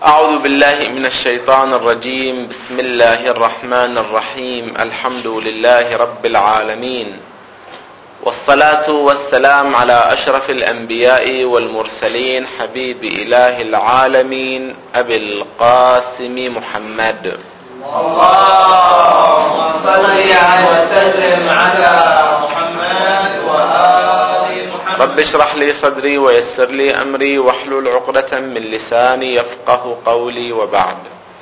أعوذ بالله من الشيطان الرجيم. بسم الله الرحمن الرحيم. الحمد لله رب العالمين، والصلاة والسلام على أشرف الأنبياء والمرسلين، حبيب إله العالمين أبي القاسم محمد. اللهم صل وسلم على محمد وآل محمد. رب اشرح لي صدري ويسر لي أمري واحلل عقدة من لساني يفقه قولي، وبعد.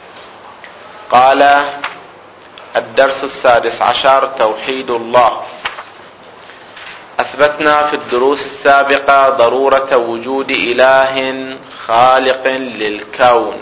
قال الدرس 16: توحيد الله. أثبتنا في الدروس السابقة ضرورة وجود إله خالق للكون،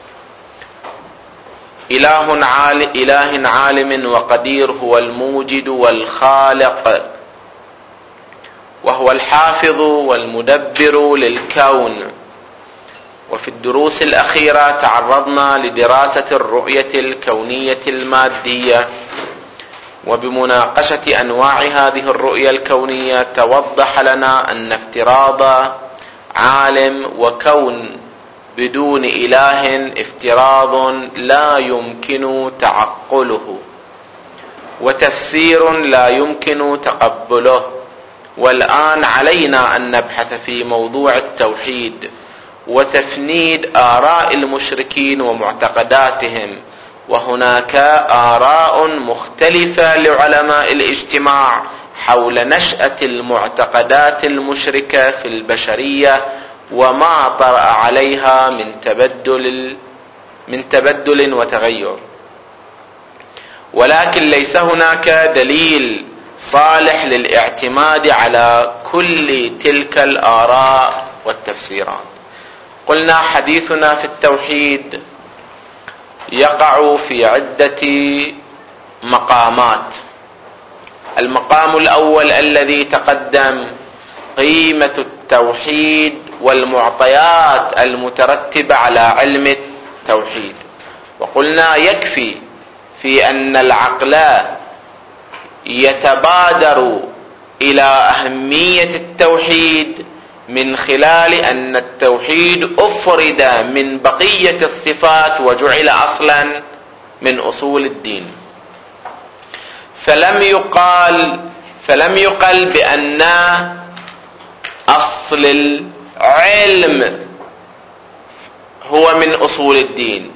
إله عالم وقدير، هو الموجد والخالق، وهو الحافظ والمدبر للكون. وفي الدروس الأخيرة تعرضنا لدراسة الرؤية الكونية المادية، وبمناقشة أنواع هذه الرؤية الكونية توضح لنا أن افتراض عالم وكون بدون إله افتراض لا يمكن تعقله، وتفسير لا يمكن تقبله. والآن علينا أن نبحث في موضوع التوحيد وتفنيد آراء المشركين ومعتقداتهم. وهناك آراء مختلفة لعلماء الاجتماع حول نشأة المعتقدات المشركة في البشرية وما طرأ عليها من تبدل وتغير، ولكن ليس هناك دليل صالح للاعتماد على كل تلك الآراء والتفسيرات. قلنا حديثنا في التوحيد يقع في عدة مقامات. المقام الأول الذي تقدم قيمة التوحيد والمعطيات المترتبة على علم التوحيد، وقلنا يكفي في أن العقل يتبادر إلى أهمية التوحيد من خلال أن التوحيد أفرد من بقية الصفات وجعل أصلا من أصول الدين. فلم يقل بأن أصل العلم هو من أصول الدين،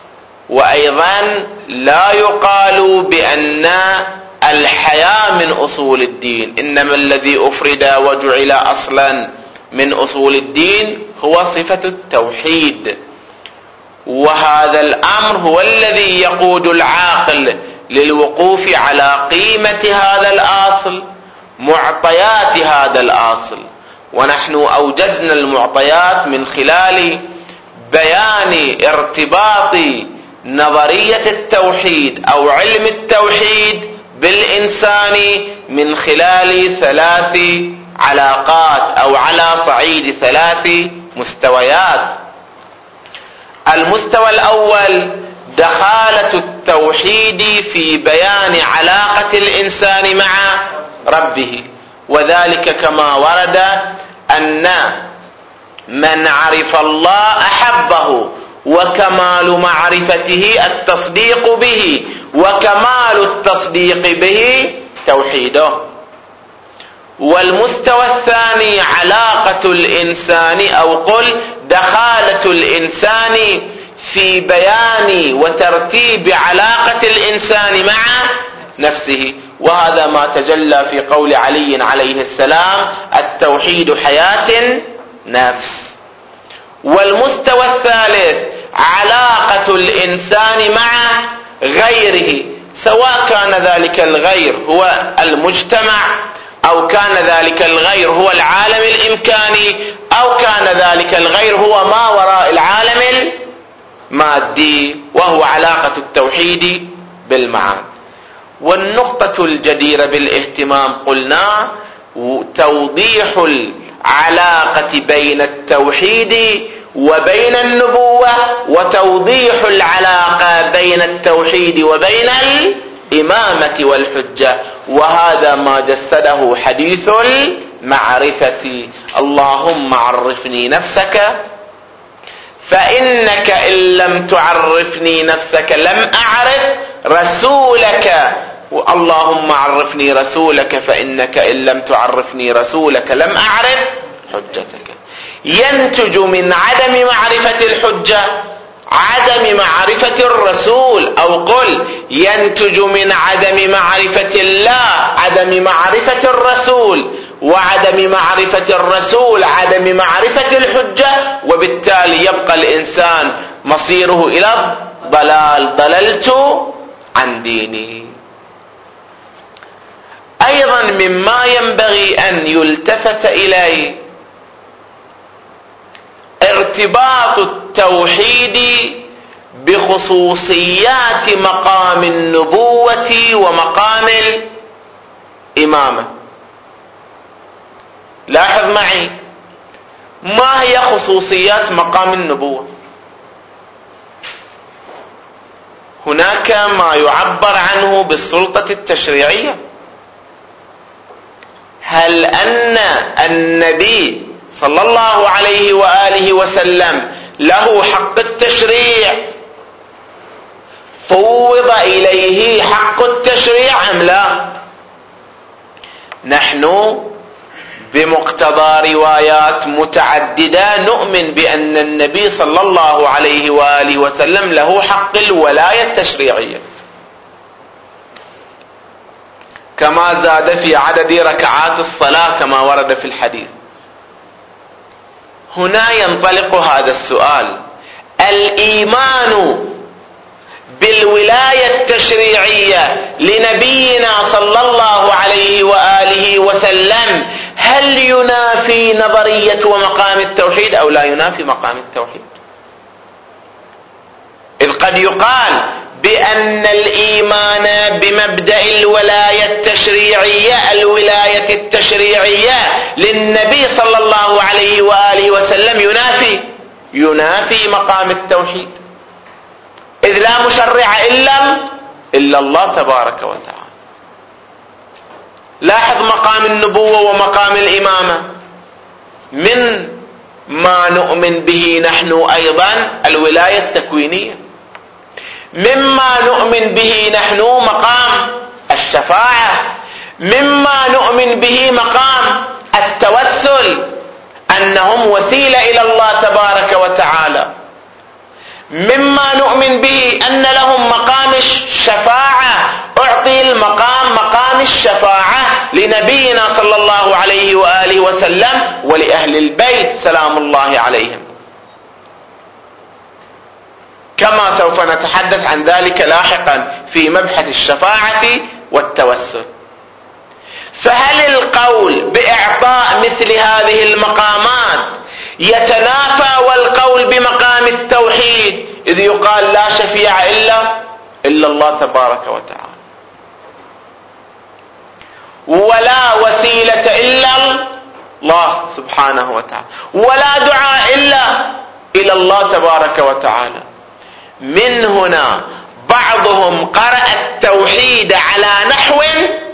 وأيضا لا يقال بأن الحياة من أصول الدين، إنما الذي أفرد وجعل أصلا من أصول الدين هو صفة التوحيد. وهذا الأمر هو الذي يقود العاقل للوقوف على قيمة هذا الأصل، معطيات هذا الأصل. ونحن أوجدنا المعطيات من خلال بيان ارتباط نظرية التوحيد أو علم التوحيد بالإنسان من خلال 3 علاقات أو على صعيد 3 مستويات. المستوى الأول دخالة التوحيد في بيان علاقة الإنسان مع ربه، وذلك كما ورد أن من عرف الله أحبه، وكمال معرفته التصديق به، وكمال التصديق به توحيده. والمستوى الثاني علاقة الإنسان، أو قل دخالة الإنسان في بيان وترتيب علاقة الإنسان مع نفسه، وهذا ما تجلى في قول علي عليه السلام: التوحيد حياة نفس. والمستوى الثالث علاقة الإنسان مع غيره، سواء كان ذلك الغير هو المجتمع، أو كان ذلك الغير هو العالم الإمكاني، أو كان ذلك الغير هو ما وراء العالم المادي، وهو علاقة التوحيد بالمعاد. والنقطة الجديرة بالاهتمام قلنا توضيح العلاقة بين التوحيد وبين النبوة، وتوضيح العلاقة بين التوحيد وبين الإمامة والحجة. وهذا ما جسده حديث المعرفة: اللهم عرفني نفسك فإنك إن لم تعرفني نفسك لم أعرف رسولك، اللهم عرفني رسولك فإنك إن لم تعرفني رسولك لم أعرف حجتك. ينتج من عدم معرفة الحجة عدم معرفة الرسول، أو قل ينتج من عدم معرفة الله عدم معرفة الرسول، وعدم معرفة الرسول عدم معرفة الحجة، وبالتالي يبقى الإنسان مصيره إلى الضلال. ضللت عن ديني. أيضا مما ينبغي أن يلتفت إليه ارتباط التوحيد بخصوصيات مقام النبوة ومقام الإمامة. لاحظ معي، ما هي خصوصيات مقام النبوة؟ هناك ما يعبر عنه بالسلطة التشريعية. هل أن النبي صلى الله عليه وآله وسلم له حق التشريع، فوض إليه حق التشريع أم لا؟ نحن بمقتضى روايات متعددة نؤمن بأن النبي صلى الله عليه وآله وسلم له حق الولاية التشريعية، كما زاد في عدد ركعات الصلاة كما ورد في الحديث. هنا ينطلق هذا السؤال: الإيمان بالولاية التشريعية لنبينا صلى الله عليه وآله وسلم هل ينافي نظرية ومقام التوحيد أو لا ينافي مقام التوحيد؟ إذ قد يقال بأن الإيمان بمبدأ الولاية التشريعية للنبي صلى الله عليه وآله وسلم ينافي مقام التوحيد، إذ لا مشرع إلا الله تبارك وتعالى. لاحظ مقام النبوة ومقام الإمامة من ما نؤمن به نحن أيضا الولاية التكوينية، مما نؤمن به نحن مقام الشفاعة، مما نؤمن به مقام التوسل أنهم وسيلة إلى الله تبارك وتعالى، مما نؤمن به أن لهم مقام الشفاعة، أعطي المقام مقام الشفاعة لنبينا صلى الله عليه وآله وسلم ولأهل البيت سلام الله عليهم، كما سوف نتحدث عن ذلك لاحقا في مبحث الشفاعة والتوسل. فهل القول بإعطاء مثل هذه المقامات يتنافى والقول بمقام التوحيد، إذ يقال لا شفيع إلا الله تبارك وتعالى، ولا وسيلة إلا الله سبحانه وتعالى، ولا دعاء إلى الله تبارك وتعالى؟ من هنا بعضهم قرأ التوحيد على نحو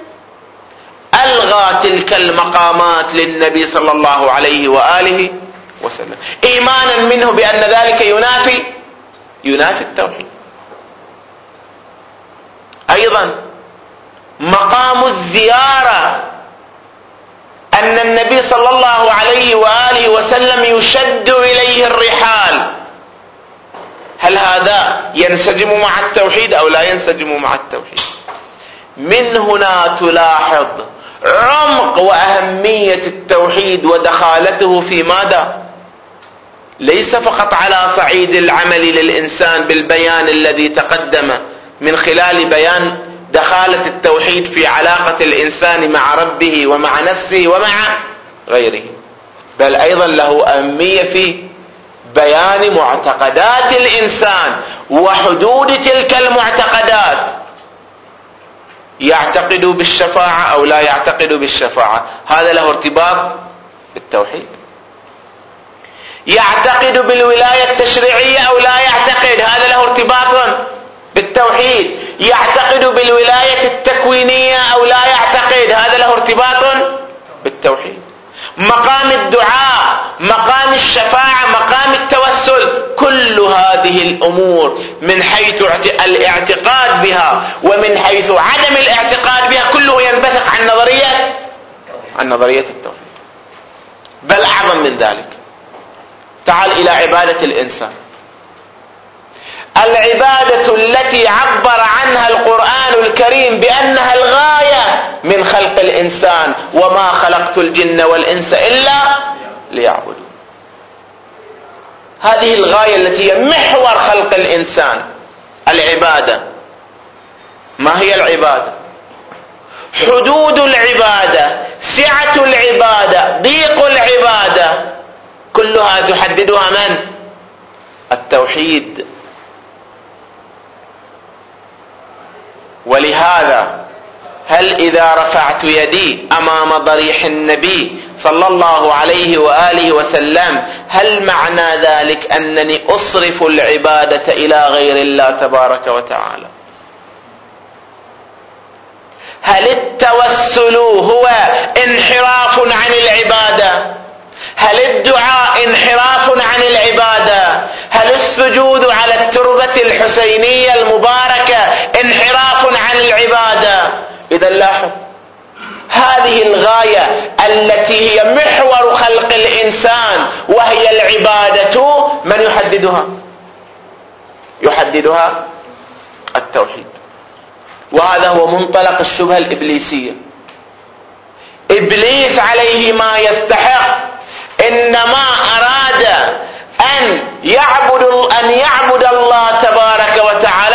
ألغى تلك المقامات للنبي صلى الله عليه وآله وسلم، إيمانا منه بأن ذلك ينافي التوحيد. أيضا مقام الزيارة، أن النبي صلى الله عليه وآله وسلم يشد إليه الرحال، هل هذا ينسجم مع التوحيد أو لا ينسجم مع التوحيد؟ من هنا تلاحظ عمق وأهمية التوحيد ودخالته في ماذا؟ ليس فقط على صعيد العمل للإنسان بالبيان الذي تقدم من خلال بيان دخالة التوحيد في علاقة الإنسان مع ربه ومع نفسه ومع غيره، بل أيضا له أهمية في بيان معتقدات الإنسان وحدود تلك المعتقدات، يعتقد بالشفاعة أو لا يعتقد بالشفاعة، هذا له ارتباط بالتوحيد. يعتقد بالولاية التشريعية أو لا يعتقد، هذا له ارتباط بالتوحيد. يعتقد بالولاية التكوينية أو لا يعتقد، هذا له ارتباط بالتوحيد. مقام الدعاء، مقام مقام الشفاعة، مقام التوسل، كل هذه الأمور من حيث الاعتقاد بها ومن حيث عدم الاعتقاد بها كله ينبثق عن نظرية التوحيد. بل أعظم من ذلك، تعال إلى عبادة الإنسان. العبادة التي عبر عنها القرآن الكريم بأنها الغاية من خلق الإنسان، وما خلقت الجن والإنس إلا ليعبدون. هذه الغاية التي هي محور خلق الإنسان، العبادة. ما هي العبادة؟ حدود العبادة، سعة العبادة، ضيق العبادة، كلها تحددها من؟ التوحيد. ولهذا هل إذا رفعت يدي أمام ضريح النبي صلى الله عليه وآله وسلم هل معنى ذلك أنني أصرف العبادة إلى غير الله تبارك وتعالى؟ هل التوسل هو انحراف عن العبادة؟ هل الدعاء انحراف عن العبادة؟ هل السجود على التربة الحسينية المباركة انحراف عن العبادة؟ إذا لاحظ، هذه الغاية التي هي محور خلق الإنسان وهي العبادة، من يحددها التوحيد. وهذا هو منطلق الشبهة الإبليسية. إبليس عليه ما يستحق، إنما أراد أن يعبد الله تبارك وتعالى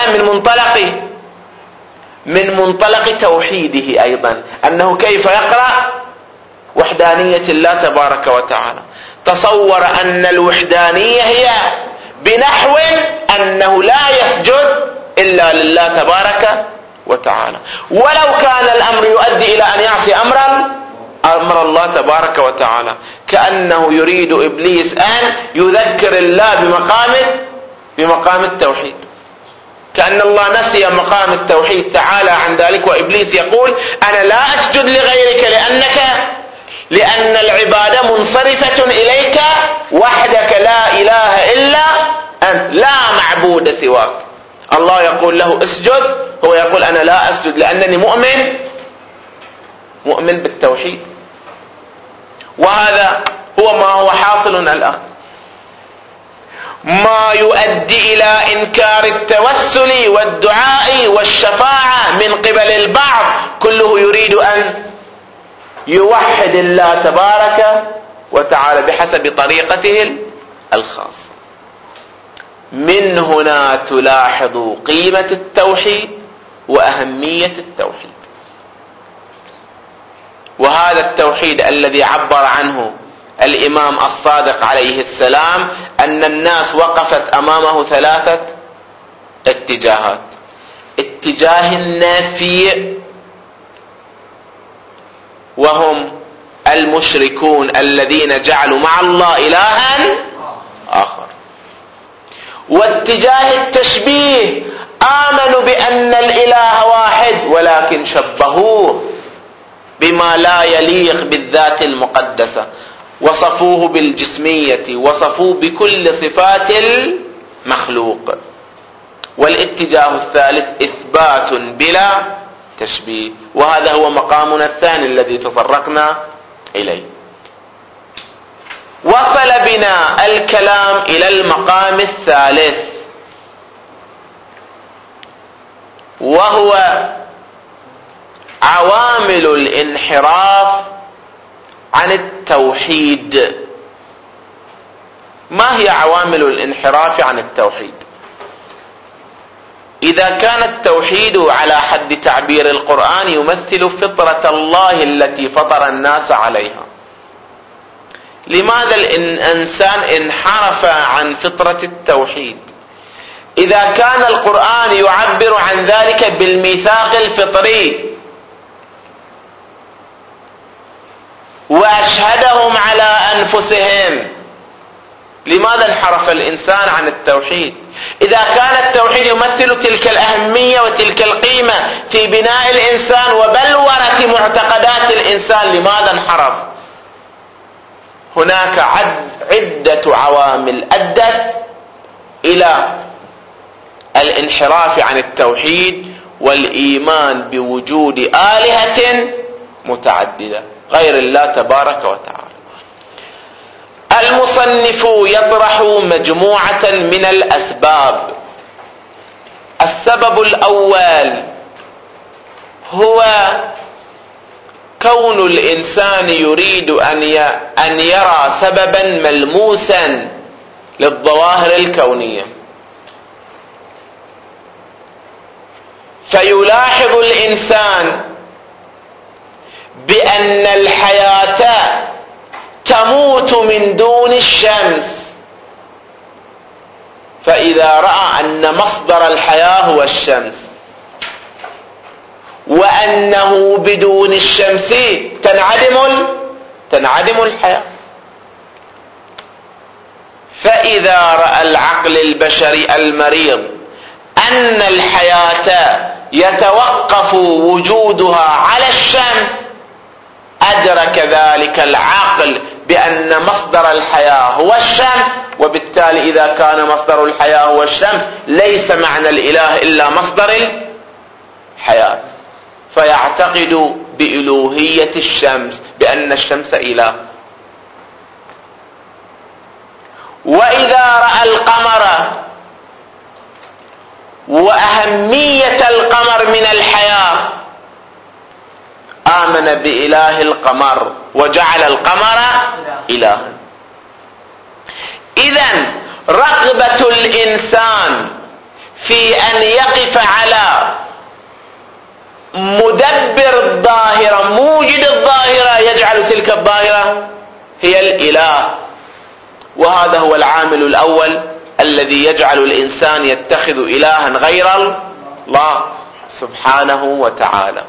من منطلق توحيده أيضا، أنه كيف يقرأ وحدانية الله تبارك وتعالى. تصور أن الوحدانية هي بنحو أنه لا يسجد إلا لله تبارك وتعالى، ولو كان الأمر يؤدي إلى أن يعصي أمر الله تبارك وتعالى. كأنه يريد إبليس أن يذكر الله بمقام التوحيد، كأن الله نسي مقام التوحيد تعالى عن ذلك. وإبليس يقول أنا لا أسجد لغيرك لأن العبادة منصرفة إليك وحدك، لا إله إلا أنت، لا معبود سواك. الله يقول له اسجد، هو يقول أنا لا أسجد لأنني مؤمن بالتوحيد. وهذا هو ما هو حاصل الآن، ما يؤدي إلى إنكار التوسل والدعاء والشفاعة من قبل البعض كله يريد أن يوحد الله تبارك وتعالى بحسب طريقته الخاصة. من هنا تلاحظ قيمة التوحيد وأهمية التوحيد. وهذا التوحيد الذي عبر عنه الإمام الصادق عليه السلام أن الناس وقفت أمامه ثلاثة اتجاهات: اتجاه النافي وهم المشركون الذين جعلوا مع الله إلها آخر، واتجاه التشبيه آمنوا بأن الإله واحد ولكن شبهوه بما لا يليق بالذات المقدسة، وصفوه بالجسمية، وصفوه بكل صفات المخلوق. والاتجاه الثالث إثبات بلا تشبيه، وهذا هو مقامنا الثاني الذي تطرقنا إليه. وصل بنا الكلام إلى المقام الثالث، وهو عوامل الانحراف عن التوحيد. ما هي عوامل الانحراف عن التوحيد؟ إذا كان التوحيد على حد تعبير القرآن يمثل فطرة الله التي فطر الناس عليها، لماذا الإنسان انحرف عن فطرة التوحيد؟ إذا كان القرآن يعبر عن ذلك بالميثاق الفطري وأشهدهم على أنفسهم، لماذا انحرف الإنسان عن التوحيد؟ إذا كان التوحيد يمثل تلك الأهمية وتلك القيمة في بناء الإنسان وبلورة معتقدات الإنسان، لماذا انحرف؟ هناك عدة عوامل أدت إلى الانحراف عن التوحيد والإيمان بوجود آلهة متعددة غير الله تبارك وتعالى. المصنف يطرح مجموعة من الأسباب. السبب الأول هو كون الإنسان يريد أن يرى سببا ملموسا للظواهر الكونية، فيلاحظ الإنسان بأن الحياة تموت من دون الشمس، فإذا رأى أن مصدر الحياة هو الشمس وأنه بدون الشمس تنعدم الحياة، فإذا رأى العقل البشري المريض أن الحياة يتوقف وجودها على الشمس، أدرك ذلك العقل بأن مصدر الحياة هو الشمس، وبالتالي إذا كان مصدر الحياة هو الشمس ليس معنى الإله إلا مصدر الحياة، فيعتقد بإلوهية الشمس، بأن الشمس إله. وإذا رأى القمر وأهمية القمر من الحياة آمن بإله القمر وجعل القمر إلها. إذن رغبة الإنسان في أن يقف على مدبر الظاهرة موجد الظاهرة يجعل تلك الظاهرة هي الإله، وهذا هو العامل الأول الذي يجعل الإنسان يتخذ إلها غير الله سبحانه وتعالى.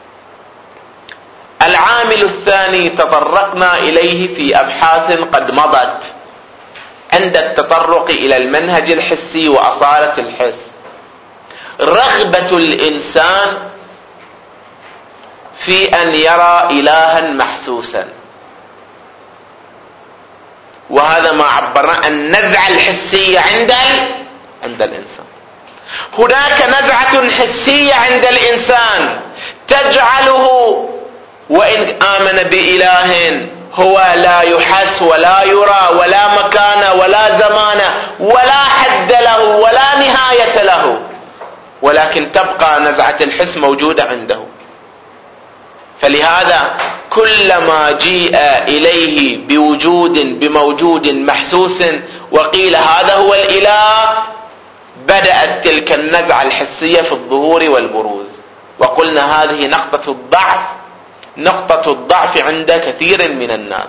العامل الثاني تطرقنا إليه في أبحاث قد مضت عند التطرق إلى المنهج الحسي وأصالة الحس، رغبة الإنسان في أن يرى إلها محسوسا، وهذا ما عبرنا النزعة الحسية عند الإنسان. هناك نزعة حسية عند الإنسان تجعله وإن آمن بإله هو لا يحس ولا يرى ولا مكان ولا زمان ولا حد له ولا نهاية له، ولكن تبقى نزعة الحس موجودة عنده. فلهذا كلما جيء إليه بموجود محسوس وقيل هذا هو الإله، بدأت تلك النزعة الحسية في الظهور والبروز. وقلنا هذه نقطة الضعف عند كثير من الناس،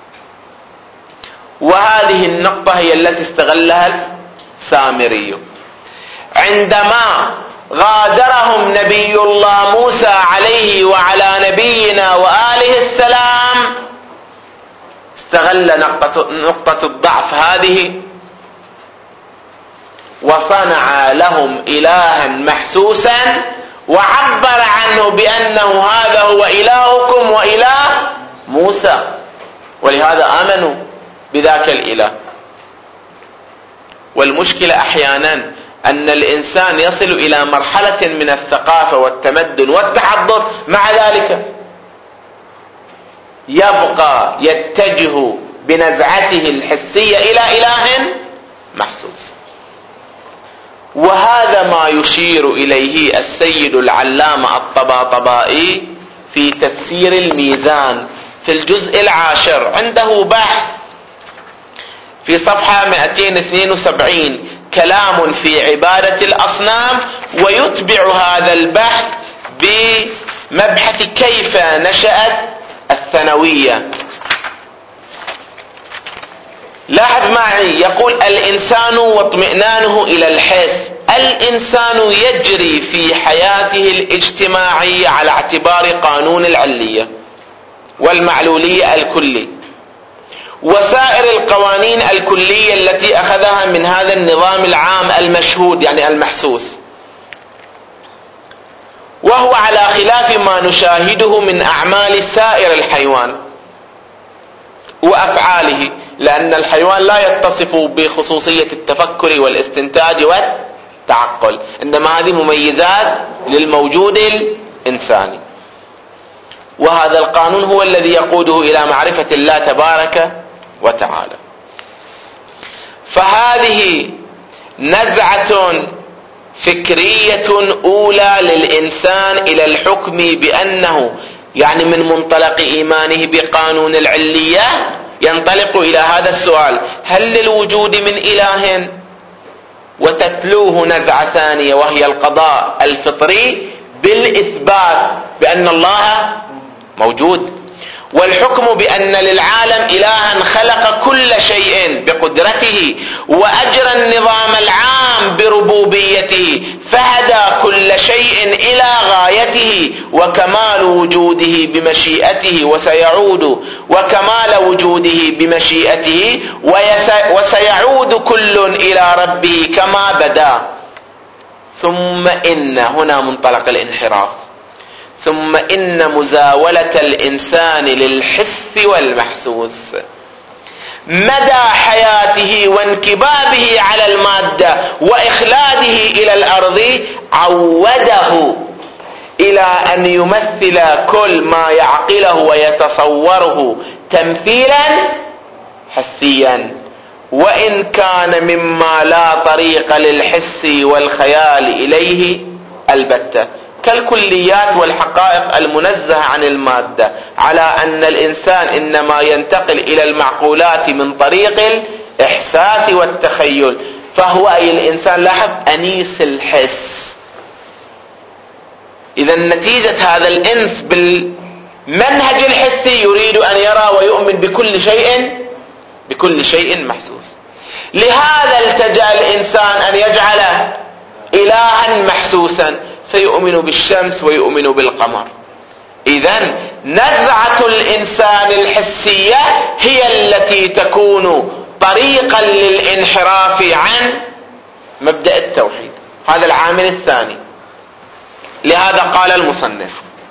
وهذه النقطة هي التي استغلها السامري عندما غادرهم نبي الله موسى عليه وعلى نبينا وآله السلام. استغل نقطة الضعف هذه وصنع لهم إلها محسوسا وعبر عنه بأنه هذا هو إلهكم وإله موسى، ولهذا آمنوا بذاك الإله. والمشكلة أحيانا أن الإنسان يصل إلى مرحلة من الثقافة والتمدن والتحضر، مع ذلك يبقى يتجه بنزعته الحسية إلى إله محسوس. وهذا ما يشير إليه السيد العلامة الطباطبائي في تفسير الميزان في الجزء 10. عنده بحث في صفحة 272 كلام في عبادة الأصنام، ويتبع هذا البحث بمبحث كيف نشأت الثانوية. لاحظ معي، يقول الإنسان واطمئنانه إلى الحس. الإنسان يجري في حياته الاجتماعية على اعتبار قانون العلية والمعلولية الكلي وسائر القوانين الكلية التي أخذها من هذا النظام العام المشهود، يعني المحسوس، وهو على خلاف ما نشاهده من أعمال سائر الحيوان. وأفعاله، لأن الحيوان لا يتصف بخصوصية التفكر والاستنتاج والتعقل، إنما هذه مميزات للموجود الإنساني. وهذا القانون هو الذي يقوده إلى معرفة الله تبارك وتعالى. فهذه نزعة فكرية أولى للإنسان إلى الحكم بأنه، يعني من منطلق إيمانه بقانون العلية ينطلق إلى هذا السؤال: هل للوجود من إله؟ وتتلوه نزعة ثانية وهي القضاء الفطري بالإثبات بأن الله موجود، والحكم بأن للعالم إلها خلق كل شيء بقدرته وأجرى النظام العام بربوبيته فهدى كل شيء إلى غايته، وكمال وجوده بمشيئته وكمال وجوده بمشيئته وسيعود كل إلى ربه كما بدا. ثم إن هنا منطلق الانحراف، ثم إن مزاولة الإنسان للحس والمحسوس مدى حياته وانكبابه على المادة وإخلاده إلى الأرض عوده إلى أن يمثل كل ما يعقله ويتصوره تمثيلا حسيا، وإن كان مما لا طريق للحس والخيال إليه البتة، كالكليات والحقائق المنزهة عن المادة، على أن الإنسان إنما ينتقل إلى المعقولات من طريق الإحساس والتخيل. فهو أي الإنسان لاحظ أنيس الحس. إذا نتيجة هذا الإنس بالمنهج الحسي يريد أن يرى ويؤمن بكل شيء محسوس. لهذا التجأ الإنسان أن يجعل إلها محسوسا، فيؤمن بالشمس ويؤمن بالقمر. إذن نزعة الإنسان الحسية هي التي تكون طريقا للانحراف عن مبدأ التوحيد. هذا العامل الثاني. لهذا قال المصنف: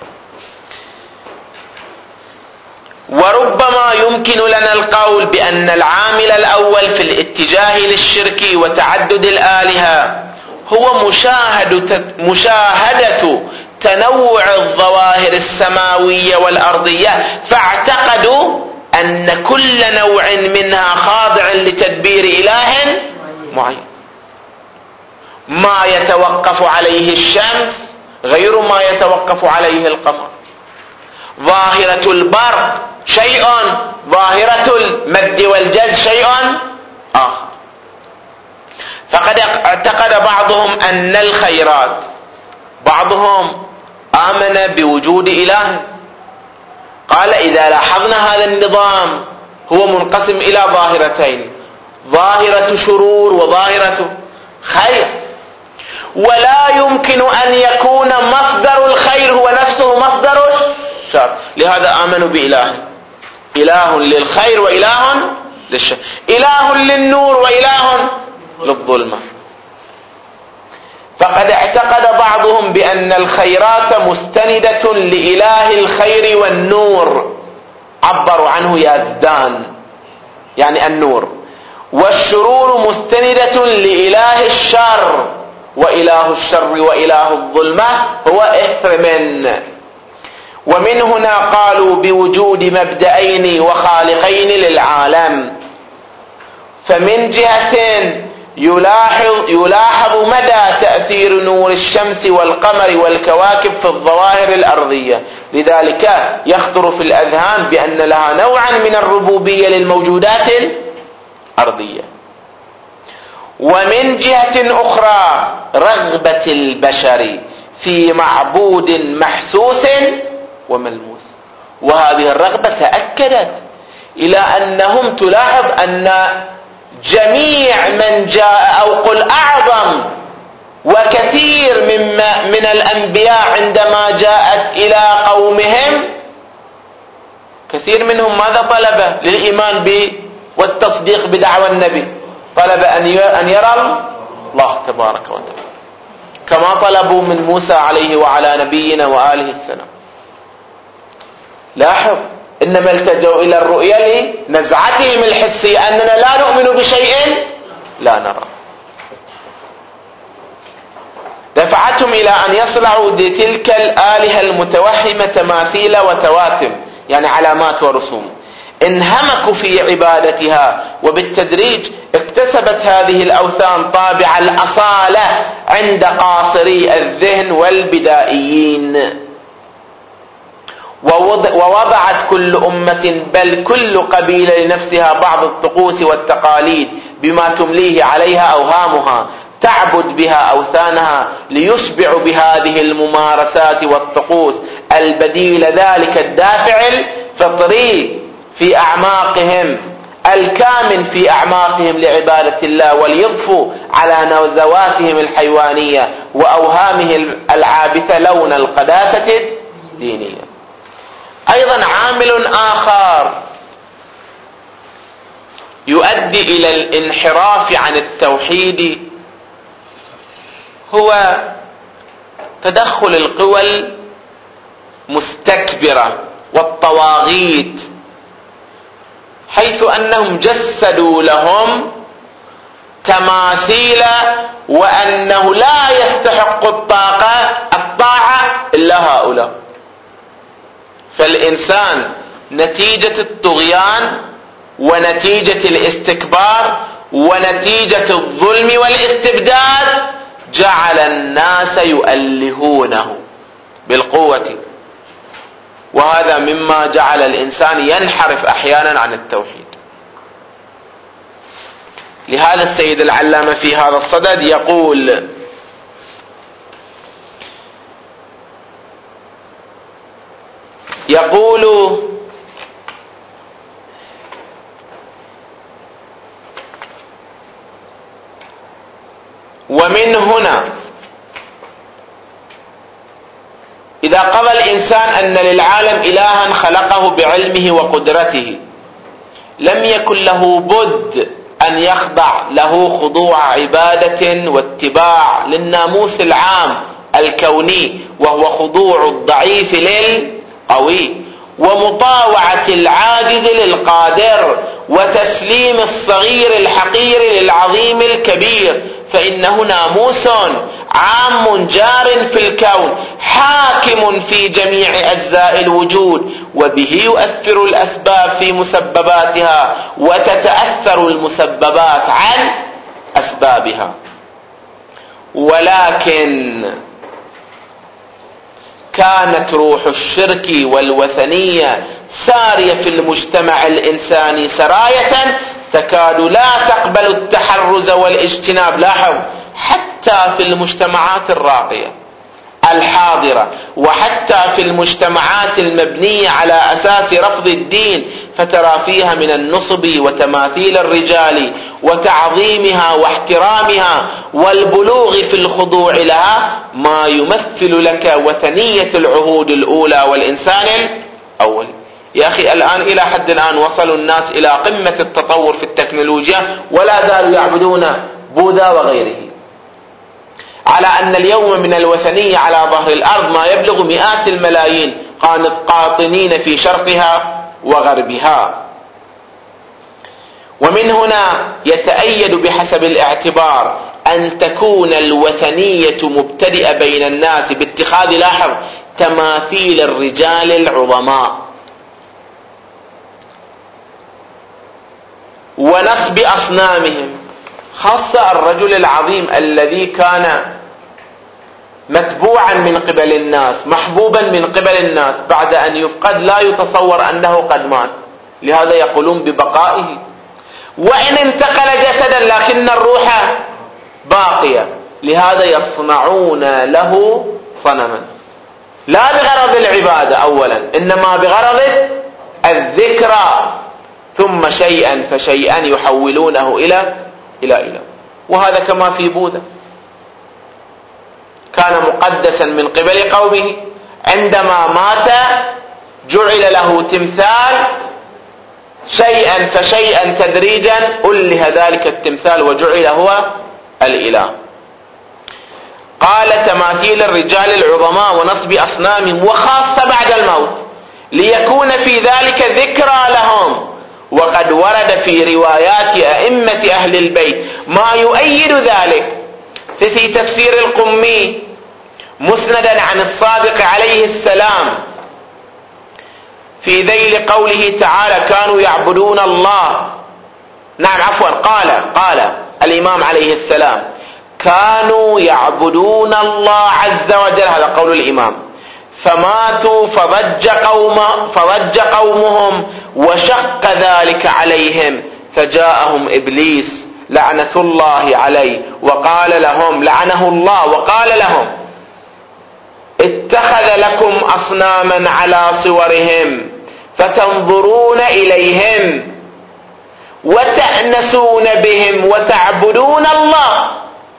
وربما يمكن لنا القول بأن العامل الأول في الاتجاه للشرك وتعدد الآلهة هو مشاهدة تنوع الظواهر السماوية والأرضية، فاعتقدوا أن كل نوع منها خاضع لتدبير إله معين. ما يتوقف عليه الشمس غير ما يتوقف عليه القمر، ظاهرة البرق شيء، ظاهرة المد والجز شيء آخر. فقد اعتقد بعضهم أن الخيرات، بعضهم آمن بوجود إله، قال إذا لاحظنا هذا النظام هو منقسم إلى ظاهرتين: ظاهرة شرور وظاهرة خير، ولا يمكن أن يكون مصدر الخير هو نفسه مصدر الشر. لهذا آمنوا بإله، إله للخير وإله للشر، إله للنور وإله للظلمة. فقد اعتقد بعضهم بأن الخيرات مستندة لإله الخير والنور، عبروا عنه يزدان يعني النور، والشرور مستندة لإله الشر، وإله الشر وإله الظلمة هو إثرمن. ومن هنا قالوا بوجود مبدأين وخالقين للعالم. فمن جهة يلاحظ مدى تأثير نور الشمس والقمر والكواكب في الظواهر الأرضية، لذلك يخطر في الأذهان بأن لها نوعا من الربوبية للموجودات الأرضية. ومن جهة أخرى رغبة البشر في معبود محسوس وملموس، وهذه الرغبة تأكدت إلى أنهم تلاحظ أن جميع من جاء، أو قل أعظم وكثير من الأنبياء عندما جاءت إلى قومهم، كثير منهم ماذا طلب للإيمان والتصديق بدعوى النبي؟ طلب أن يرى الله تبارك وتعالى، كما طلبوا من موسى عليه وعلى نبينا وآله السلام. لاحظ إنما التجوا إلى الرؤية لنزعتهم الحسية أننا لا نؤمن بشيء لا نرى. دفعتهم إلى أن يصنعوا لتلك الآلهة المتوهمة تماثيل وتواتم، يعني علامات ورسوم، انهمكوا في عبادتها، وبالتدريج اكتسبت هذه الأوثان طابع الأصالة عند قاصري الذهن والبدائيين، ووضعت كل أمة بل كل قبيلة لنفسها بعض الطقوس والتقاليد بما تمليه عليها أوهامها تعبد بها أوثانها ليشبع بهذه الممارسات والطقوس البديل ذلك الدافع الفطري في أعماقهم الكامن في أعماقهم لعبادة الله، وليضفوا على نزواتهم الحيوانية وأوهامهم العابثة لون القداسة الدينية. أيضا عامل آخر يؤدي إلى الانحراف عن التوحيد هو تدخل القوى المستكبرة والطواغيت، حيث أنهم جسدوا لهم تماثيل وأنه لا يستحق الطاعة إلا هؤلاء. فالإنسان نتيجة الطغيان ونتيجة الاستكبار ونتيجة الظلم والاستبداد جعل الناس يؤلهونه بالقوة، وهذا مما جعل الإنسان ينحرف أحيانا عن التوحيد. لهذا السيد العلامة في هذا الصدد يقول ومن هنا إذا قضى الإنسان أن للعالم إلها خلقه بعلمه وقدرته لم يكن له بد أن يخضع له خضوع عبادة واتباع للناموس العام الكوني، وهو خضوع الضعيف للقوي ومطاوعة العاجز للقادر وتسليم الصغير الحقير للعظيم الكبير، فإنه ناموس عام جار في الكون حاكم في جميع أجزاء الوجود، وبه يؤثر الأسباب في مسبباتها وتتأثر المسببات عن أسبابها. ولكن كانت روح الشرك والوثنية سارية في المجتمع الإنساني سراية تكاد لا تقبل التحرز والاجتناب. لاحظ، حتى في المجتمعات الراقية الحاضرة وحتى في المجتمعات المبنية على أساس رفض الدين فترى فيها من النصب وتماثيل الرجال وتعظيمها واحترامها والبلوغ في الخضوع لها ما يمثل لك وثنية العهود الأولى والإنسان الأول. يا أخي الآن إلى حد الآن وصلوا الناس إلى قمة التطور في التكنولوجيا ولا زالوا يعبدون بوذا وغيره، على أن اليوم من الوثنية على ظهر الأرض ما يبلغ مئات الملايين قاطنين في شرقها وغربها. ومن هنا يتأيد بحسب الاعتبار أن تكون الوثنية مبتدئة بين الناس باتخاذ، لاحظ، تماثيل الرجال العظماء ونصب أصنامهم، خاصة الرجل العظيم الذي كان متبوعا من قبل الناس محبوبا من قبل الناس بعد أن يفقد لا يتصور أنه قد مات، لهذا يقولون ببقائه، وإن انتقل جسدا لكن الروح باقية، لهذا يصنعون له صنما لا بغرض العبادة أولا إنما بغرض الذكرى، ثم شيئا فشيئا يحولونه إلى إله. وهذا كما في بوذا كان مقدسا من قبل قومه، عندما مات جعل له تمثال، شيئا فشيئا تدريجا أله ذلك التمثال وجعل هو الإله. قال تماثيل الرجال العظماء ونصب أصنامهم، وخاصة بعد الموت، ليكون في ذلك ذكرى لهم. وقد ورد في روايات أئمة أهل البيت ما يؤيد ذلك. ففي تفسير القمي مسندا عن الصادق عليه السلام في ذيل قوله تعالى كانوا يعبدون الله، نعم عفوا، قال الإمام عليه السلام كانوا يعبدون الله عز وجل، هذا قول الإمام، فماتوا فضج قومهم وشق ذلك عليهم، فجاءهم إبليس لعنة الله عليه وقال لهم، لعنه الله وقال لهم اتخذ لكم أصناما على صورهم فتنظرون إليهم وتأنسون بهم وتعبدون الله،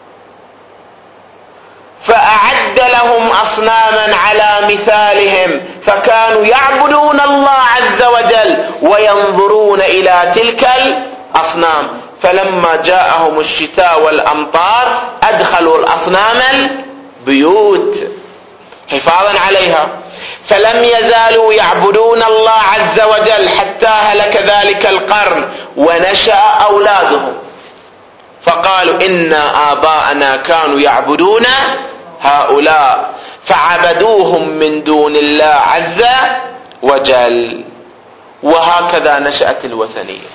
فأعد لهم أصناما على مثالهم فكانوا يعبدون الله عز وجل وينظرون إلى تلك الأصنام، فلما جاءهم الشتاء والأمطار أدخلوا الأصنام البيوت حفاظا عليها، فلم يزالوا يعبدون الله عز وجل حتى هلك ذلك القرن ونشأ أولادهم، فقالوا إن آباءنا كانوا يعبدون هؤلاء فعبدوهم من دون الله عز وجل. وهكذا نشأت الوثنية.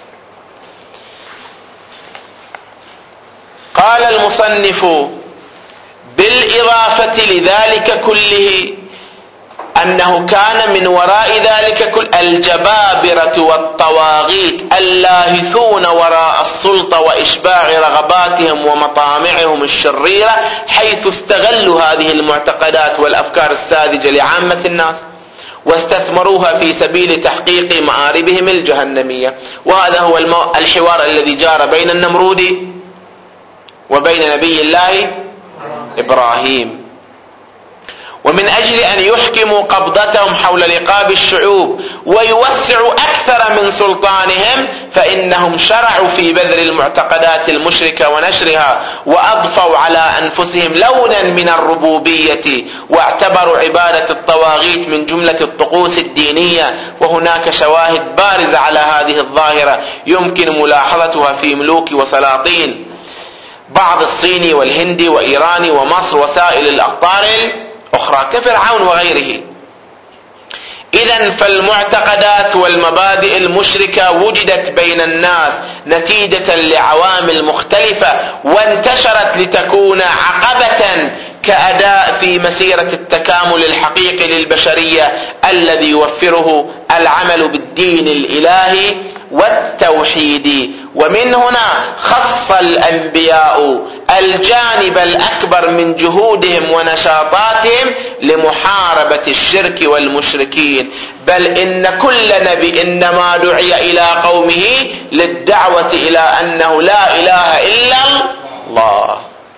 قال المصنف بالإضافة لذلك كله أنه كان من وراء ذلك كل الجبابرة والطواغيت اللاهثون وراء السلطة وإشباع رغباتهم ومطامعهم الشريرة، حيث استغلوا هذه المعتقدات والأفكار الساذجة لعامة الناس واستثمروها في سبيل تحقيق مآربهم الجهنمية. وهذا هو الحوار الذي جار بين النمرود وبين نبي الله إبراهيم. ومن أجل أن يحكموا قبضتهم حول رقاب الشعوب ويوسعوا أكثر من سلطانهم، فإنهم شرعوا في بذر المعتقدات المشركة ونشرها، وأضفوا على أنفسهم لونا من الربوبية، واعتبروا عبادة الطواغيت من جملة الطقوس الدينية. وهناك شواهد بارزة على هذه الظاهرة يمكن ملاحظتها في ملوك وسلاطين بعض الصيني والهندي وإيراني ومصر وسائر الأقطار الأخرى كفرعون وغيره. إذن فالمعتقدات والمبادئ المشركة وجدت بين الناس نتيجة لعوامل مختلفة، وانتشرت لتكون عقبة كأداء في مسيرة التكامل الحقيقي للبشرية الذي يوفره العمل بالدين الإلهي والتوحيد. ومن هنا خص الأنبياء الجانب الأكبر من جهودهم ونشاطاتهم لمحاربة الشرك والمشركين، بل إن كل نبي إنما دعي إلى قومه للدعوة إلى أنه لا إله إلا الله.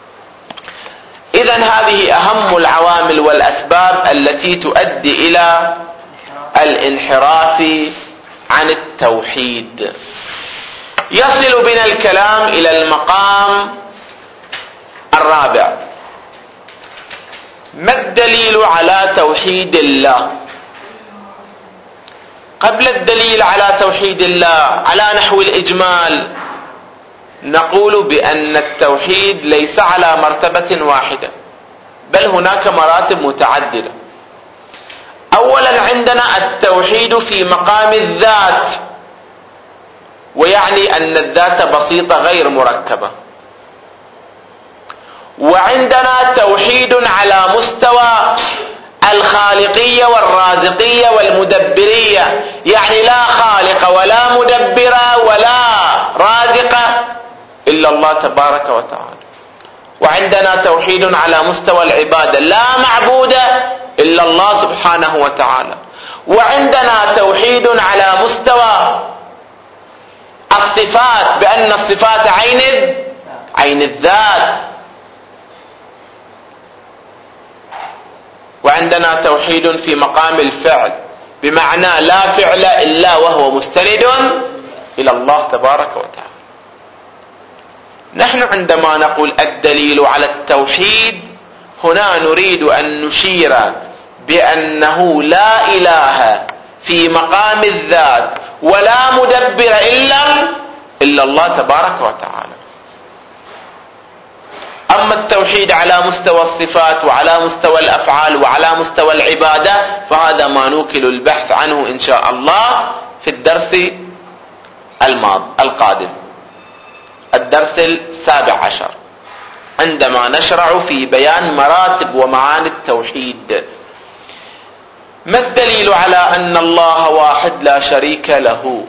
إذن هذه أهم العوامل والأسباب التي تؤدي إلى الانحراف عن التوحيد. يصل بنا الكلام إلى المقام الرابع: ما الدليل على توحيد الله؟ قبل الدليل على توحيد الله على نحو الإجمال نقول بأن التوحيد ليس على مرتبة واحدة، بل هناك مراتب متعددة. أولا عندنا التوحيد في مقام الذات، ويعني أن الذات بسيطة غير مركبة. وعندنا توحيد على مستوى الخالقية والرازقية والمدبرية، يعني لا خالق ولا مدبر ولا رازق إلا الله تبارك وتعالى. وعندنا توحيد على مستوى العبادة، لا معبود إلا الله سبحانه وتعالى. وعندنا توحيد على مستوى الصفات، بأن الصفات عين الذات. وعندنا توحيد في مقام الفعل، بمعنى لا فعل إلا وهو مستند إلى الله تبارك وتعالى. نحن عندما نقول الدليل على التوحيد هنا نريد أن نشير بأنه لا إله في مقام الذات ولا مدبر إلا الله تبارك وتعالى. أما التوحيد على مستوى الصفات وعلى مستوى الأفعال وعلى مستوى العبادة فهذا ما نوكل البحث عنه إن شاء الله في الدرس القادم، الدرس 17، عندما نشرع في بيان مراتب ومعاني التوحيد. ما الدليل على أن الله واحد لا شريك له؟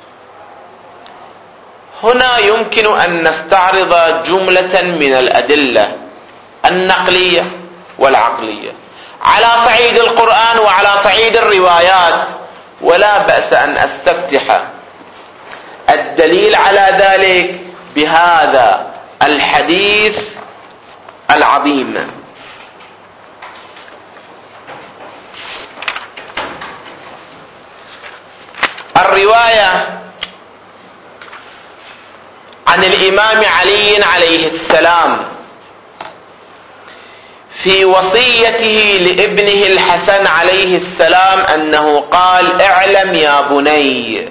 هنا يمكن أن نستعرض جملة من الأدلة النقلية والعقلية على صعيد القرآن وعلى صعيد الروايات، ولا بأس أن أستفتح الدليل على ذلك بهذا الحديث العظيم. الرواية عن الإمام علي عليه السلام في وصيته لابنه الحسن عليه السلام أنه قال: اعلم يا بني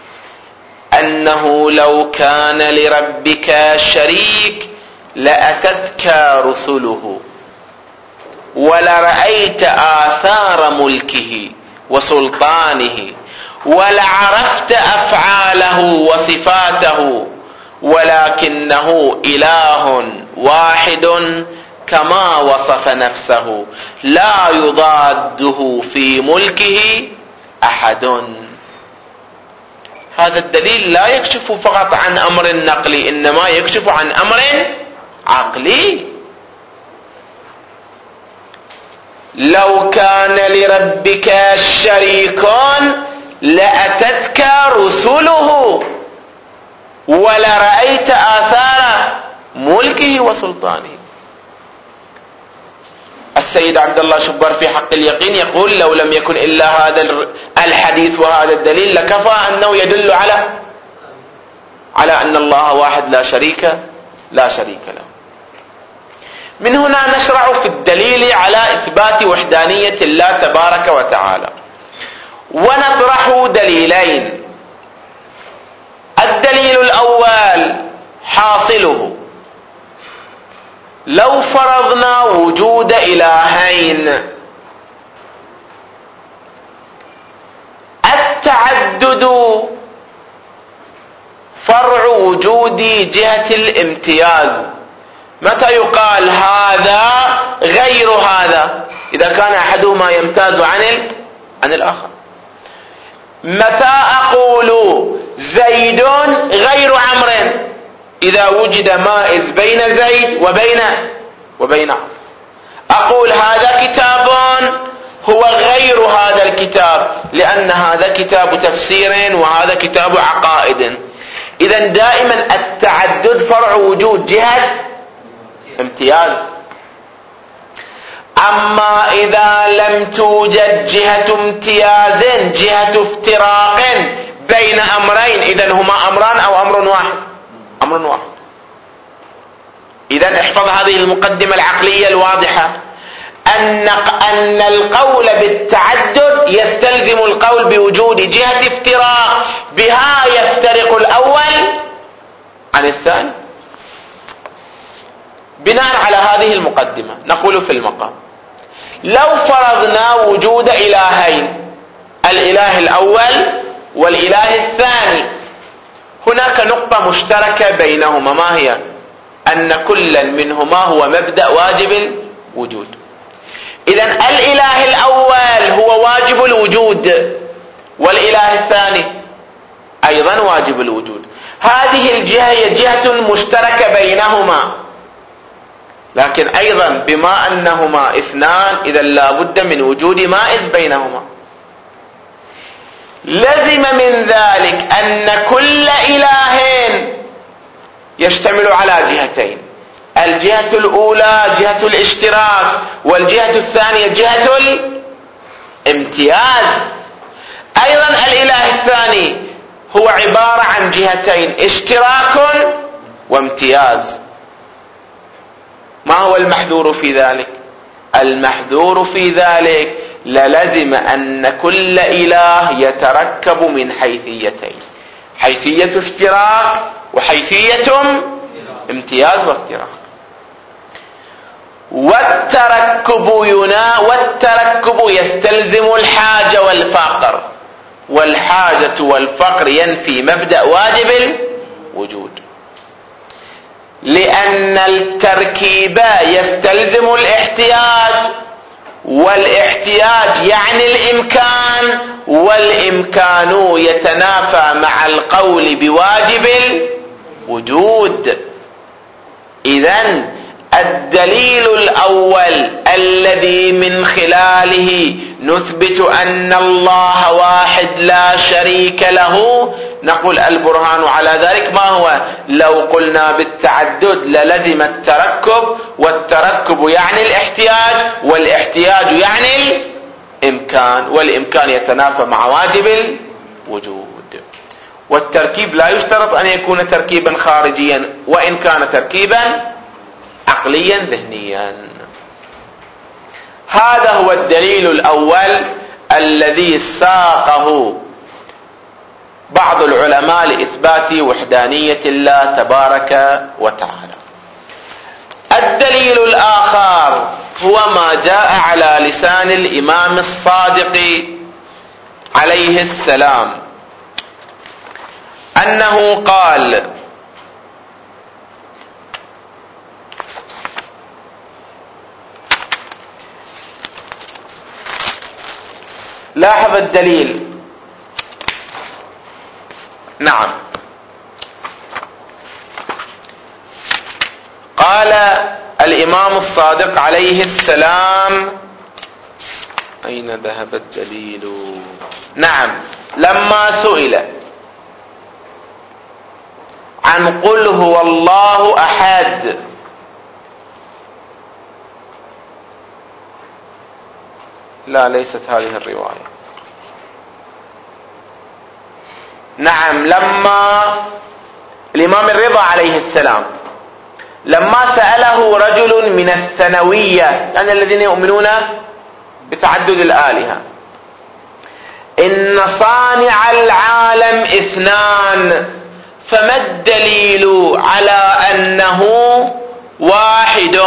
أنه لو كان لربك شريك لأتتك رسله ولرأيت آثار ملكه وسلطانه ولعرفت أفعاله وصفاته، ولكنه إله واحد كما وصف نفسه لا يضاده في ملكه أحد. هذا الدليل لا يكشف فقط عن أمر نقلي، إنما يكشف عن أمر عقلي. لو كان لربك شريك لأتتك رسله ولرأيت آثار ملكه وسلطانه. السيد عبد الله شبر في حق اليقين يقول: لو لم يكن إلا هذا الحديث وهذا الدليل لكفى أنه يدل على أن الله واحد لا شريك له. من هنا نشرع في الدليل على إثبات وحدانية الله تبارك وتعالى، ونطرح دليلين. الدليل الأول حاصله: لو فرضنا وجود إلهين، التعدد فرع وجود جهة الامتياز. متى يقال هذا غير هذا؟ إذا كان أحدهما يمتاز عن الآخر. متى أقول زيد غير عمرو؟ إذا وجد مائز بين زيد وبين عمرو. أقول هذا كتاب هو غير هذا الكتاب، لأن هذا كتاب تفسير وهذا كتاب عقائد. إذن دائما التعدد فرع وجود جهة امتياز. أما إذا لم توجد جهة امتياز، جهة افتراق بين أمرين، إذن هما أمران أو أمر واحد. إذن احفظ هذه المقدمة العقلية الواضحة، أن القول بالتعدد يستلزم القول بوجود جهة افتراق بها يفترق الأول عن الثاني. بناء على هذه المقدمة نقول في المقام: لو فرضنا وجود إلهين، الإله الأول والإله الثاني، هناك نقطة مشتركة بينهما، ما هي؟ أن كل منهما هو مبدأ واجب الوجود. إذن الإله الأول هو واجب الوجود، والإله الثاني أيضا واجب الوجود. هذه الجهة هي جهة مشتركة بينهما، لكن أيضا بما أنهما اثنان إذن لا بد من وجود مائز بينهما. لزم من ذلك أن كل إله يشتمل على جهتين: الجهة الأولى جهة الاشتراك، والجهة الثانية جهة الامتياز. أيضا الإله الثاني هو عبارة عن جهتين: اشتراك وامتياز. ما هو المحذور في ذلك؟ المحذور في ذلك للزم أن كل إله يتركب من حيثيتين: حيثية اشتراك وحيثية امتياز وافتراق. والتركب يستلزم الحاجة والفقر، والحاجة والفقر ينفي مبدأ واجب الوجود، لأن التركيب يستلزم الاحتياج، والاحتياج يعني الإمكان، والإمكان يتنافى مع القول بواجب الوجود. إذن الدليل الأول الذي من خلاله نثبت أن الله واحد لا شريك له، نقول البرهان على ذلك ما هو؟ لو قلنا بالتعدد للزم التركب، والتركب يعني الاحتياج، والاحتياج يعني الإمكان، والإمكان يتنافى مع واجب الوجود. والتركيب لا يشترط أن يكون تركيبا خارجيا، وإن كان تركيبا عقليا ذهنيا. هذا هو الدليل الأول الذي ساقه بعض العلماء لإثبات وحدانية الله تبارك وتعالى. الدليل الآخر هو ما جاء على لسان الإمام الصادق عليه السلام، أنه قال: لاحظ الدليل. نعم، قال الإمام الصادق عليه السلام، أين ذهب الدليل؟ نعم، لما سئل عن قل هو الله أحد، لا ليست هذه الرواية. نعم، لما الإمام الرضا عليه السلام لما سأله رجل من الثانوية، يعني الذين يؤمنون بتعدد الآلهة، إن صانع العالم اثنان، فما الدليل على أنه واحد؟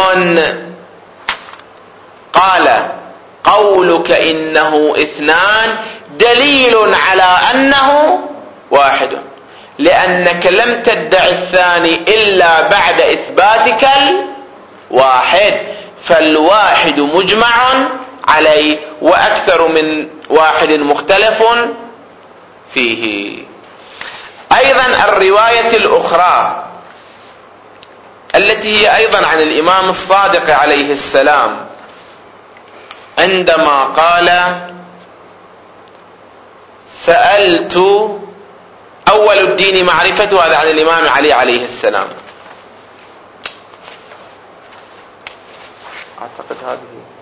قال: قولك إنه اثنان دليل على أنه واحد، لأنك لم تدع الثاني إلا بعد إثباتك الواحد، فالواحد مجمع عليه، وأكثر من واحد مختلف فيه. أيضا الرواية الأخرى التي هي أيضا عن الإمام الصادق عليه السلام، عندما قال: سألت أول الدين معرفته، هذا عن الإمام علي عليه السلام. أعتقد هذه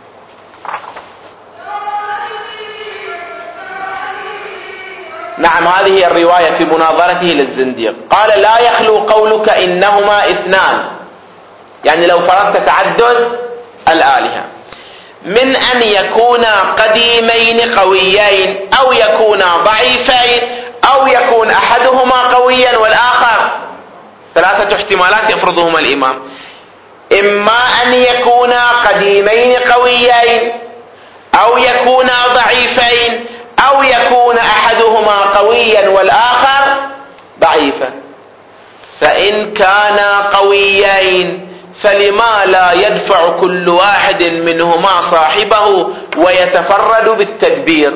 نعم، هذه الرواية في مناظرته للزنديق، قال: لا يخلو قولك إنهما اثنان، يعني لو فرضت تعدد الآلهة، من أن يكونا قديمين قويين، أو يكونا ضعيفين، أو يكون أحدهما قويا والآخر. ثلاثة احتمالات يفرضهما الإمام: إما أن يكونا قديمين قويين، أو يكونا ضعيفين، أو يكون أحدهما قويا والآخر ضعيفا. فإن كانا قويين فلما لا يدفع كل واحد منهما صاحبه ويتفرد بالتدبير؟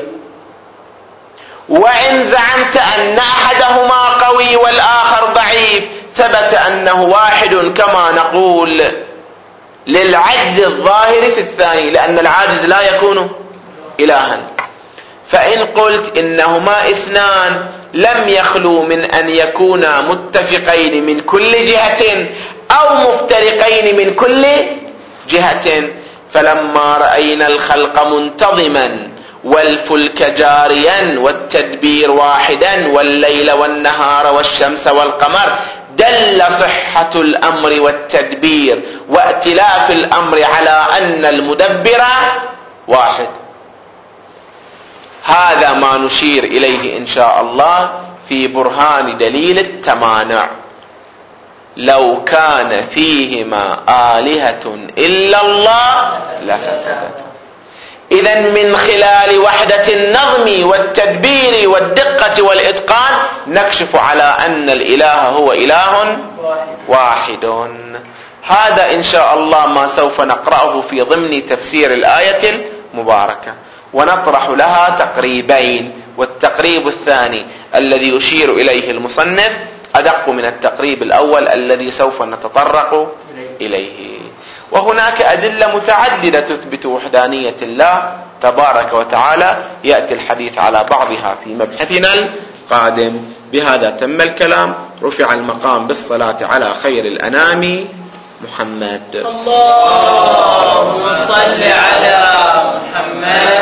وإن زعمت أن أحدهما قوي والآخر ضعيف ثبت أنه واحد، كما نقول للعجز الظاهر في الثاني، لأن العاجز لا يكون إلها. فإن قلت إنهما اثنان لم يخلو من أن يكونا متفقين من كل جهة أو مفترقين من كل جهة. فلما رأينا الخلق منتظما والفلك جاريا والتدبير واحدا والليل والنهار والشمس والقمر، دل صحة الأمر والتدبير وائتلاف الأمر على أن المدبر واحد. هذا ما نشير إليه إن شاء الله في برهان دليل التمانع. لو كان فيهما آلهة إلا الله لفسدتا. إذن من خلال وحدة النظم والتدبير والدقة والإتقان نكشف على أن الإله هو إله واحد. هذا إن شاء الله ما سوف نقرأه في ضمن تفسير الآية المباركة، ونطرح لها تقريبين، والتقريب الثاني الذي يشير إليه المصنف أدق من التقريب الأول الذي سوف نتطرق إليه. وهناك أدلة متعددة تثبت وحدانية الله تبارك وتعالى، يأتي الحديث على بعضها في مبحثنا القادم. بهذا تم الكلام. رفع المقام بالصلاة على خير الأنام محمد. اللهم صل على محمد.